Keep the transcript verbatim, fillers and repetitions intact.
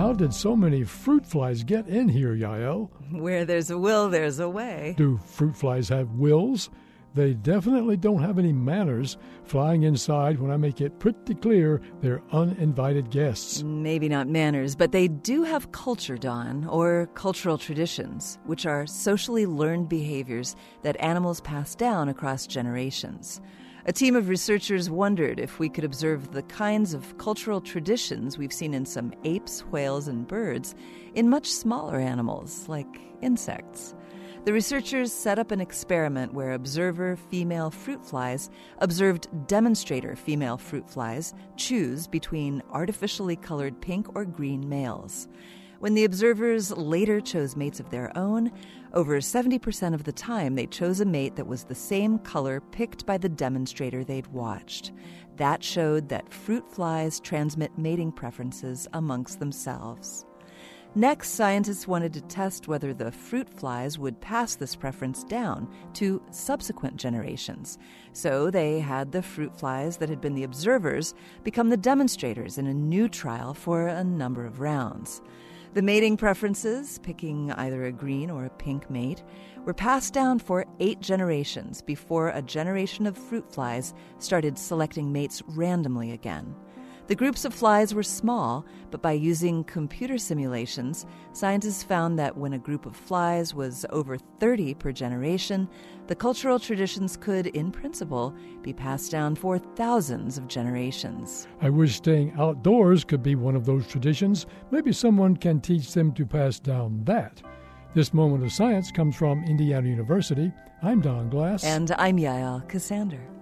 How did so many fruit flies get in here, Yael? Where there's a will, there's a way. Do fruit flies have wills? They definitely don't have any manners, flying inside when I make it pretty clear they're uninvited guests. Maybe not manners, but they do have culture, Don, or cultural traditions, which are socially learned behaviors that animals pass down across generations. A team of researchers wondered if we could observe the kinds of cultural traditions we've seen in some apes, whales, and birds in much smaller animals, like insects. The researchers set up an experiment where observer female fruit flies observed demonstrator female fruit flies choose between artificially colored pink or green males. When the observers later chose mates of their own, over seventy percent of the time they chose a mate that was the same color picked by the demonstrator they'd watched. That showed that fruit flies transmit mating preferences amongst themselves. Next, scientists wanted to test whether the fruit flies would pass this preference down to subsequent generations. So they had the fruit flies that had been the observers become the demonstrators in a new trial for a number of rounds. The mating preferences, picking either a green or a pink mate, were passed down for eight generations before a generation of fruit flies started selecting mates randomly again. The groups of flies were small, but by using computer simulations, scientists found that when a group of flies was over thirty per generation, the cultural traditions could, in principle, be passed down for thousands of generations. I wish staying outdoors could be one of those traditions. Maybe someone can teach them to pass down that. This Moment of Science comes from Indiana University. I'm Don Glass. And I'm Yael Cassander.